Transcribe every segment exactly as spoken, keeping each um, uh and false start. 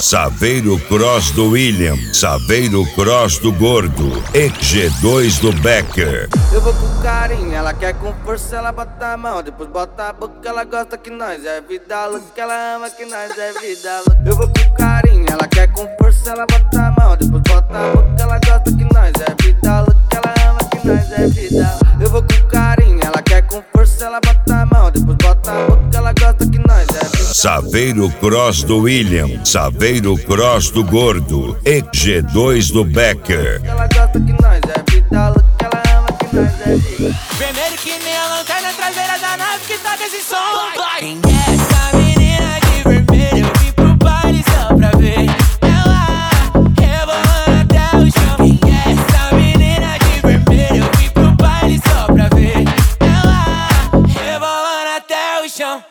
Saveiro Cross do William, Saveiro Cross do Gordo e G dois do Becker. Eu vou com carinho, ela quer com força, ela bota a mão, depois bota a boca, ela gosta que nós é vida louca, ela ama que nós é vida louca. Eu vou com carinho, ela quer com força, ela bota a mão, depois bota a boca, ela gosta que nós é vida louca, ela ama que nós é vida louca. Eu vou com carinho, ela quer com força, ela bota a mão, depois bota a boca, ela gosta que nós é vida louca. Saveiro Cross do William, Saveiro Cross do Gordo e G dois do Becker. Ela gosta que nós é vida louca, ela ama que nós é vida louca. Vermelho que nem a lanterna traseira da nave que toca esse som. Quem é essa menina de vermelho? Eu vim pro baile só pra ver ela rebolando até o chão. Quem é essa menina de vermelho? Eu vim pro baile só pra ver ela rebolando até o chão.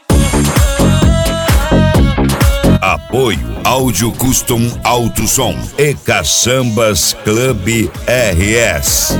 Apoio Áudio Custom Alto Som e Caçambas Club R S.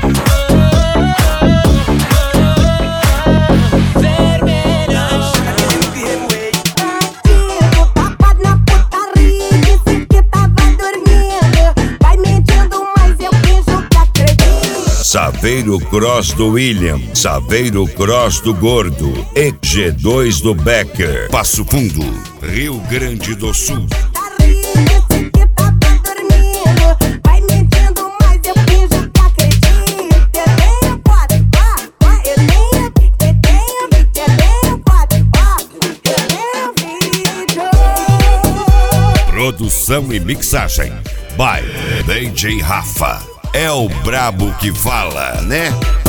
Saveiro Cross do William, Saveiro Cross do Gordo e G dois do Becker. Passo Fundo, Rio Grande do Sul. Produção e mixagem by D J Rafa. É o brabo que fala, né?